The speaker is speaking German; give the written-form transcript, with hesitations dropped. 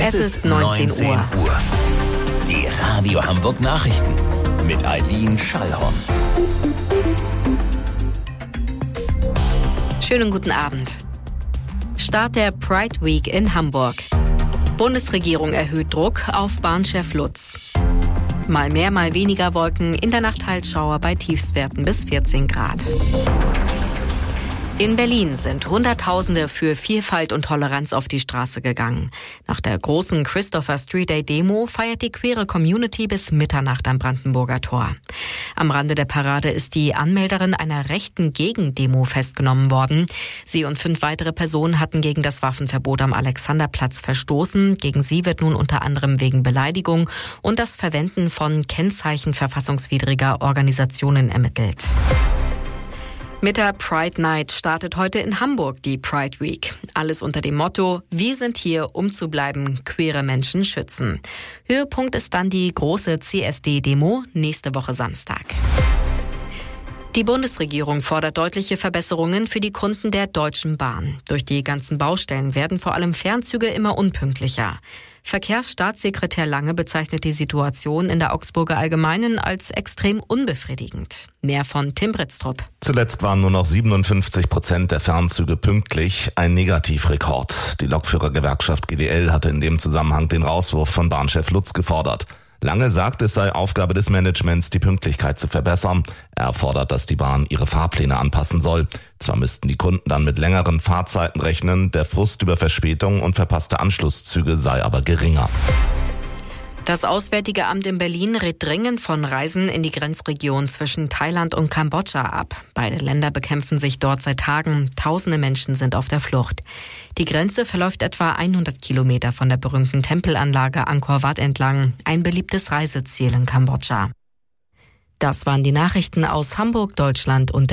Es ist 19 Uhr. Die Radio Hamburg Nachrichten mit Eileen Schallhorn. Schönen guten Abend. Start der Pride Week in Hamburg. Bundesregierung erhöht Druck auf Bahnchef Lutz. Mal mehr, mal weniger Wolken, in der Nacht Teilschauer bei Tiefstwerten bis 14 Grad. In Berlin sind Hunderttausende für Vielfalt und Toleranz auf die Straße gegangen. Nach der großen Christopher Street Day Demo feiert die queere Community bis Mitternacht am Brandenburger Tor. Am Rande der Parade ist die Anmelderin einer rechten Gegendemo festgenommen worden. Sie und 5 weitere Personen hatten gegen das Waffenverbot am Alexanderplatz verstoßen. Gegen sie wird nun unter anderem wegen Beleidigung und das Verwenden von Kennzeichen verfassungswidriger Organisationen ermittelt. Mit der Pride Night startet heute in Hamburg die Pride Week. Alles unter dem Motto: Wir sind hier, um zu bleiben, queere Menschen schützen. Höhepunkt ist dann die große CSD-Demo nächste Woche Samstag. Die Bundesregierung fordert deutliche Verbesserungen für die Kunden der Deutschen Bahn. Durch die ganzen Baustellen werden vor allem Fernzüge immer unpünktlicher. Verkehrsstaatssekretär Lange bezeichnet die Situation in der Augsburger Allgemeinen als extrem unbefriedigend. Mehr von Tim Britztrup. Zuletzt waren nur noch 57% der Fernzüge pünktlich, ein Negativrekord. Die Lokführergewerkschaft GDL hatte in dem Zusammenhang den Rauswurf von Bahnchef Lutz gefordert. Lange sagt, es sei Aufgabe des Managements, die Pünktlichkeit zu verbessern. Er fordert, dass die Bahn ihre Fahrpläne anpassen soll. Zwar müssten die Kunden dann mit längeren Fahrzeiten rechnen, der Frust über Verspätungen und verpasste Anschlusszüge sei aber geringer. Das Auswärtige Amt in Berlin rät dringend von Reisen in die Grenzregion zwischen Thailand und Kambodscha ab. Beide Länder bekämpfen sich dort seit Tagen. Tausende Menschen sind auf der Flucht. Die Grenze verläuft etwa 100 Kilometer von der berühmten Tempelanlage Angkor Wat entlang, ein beliebtes Reiseziel in Kambodscha. Das waren die Nachrichten aus Hamburg, Deutschland und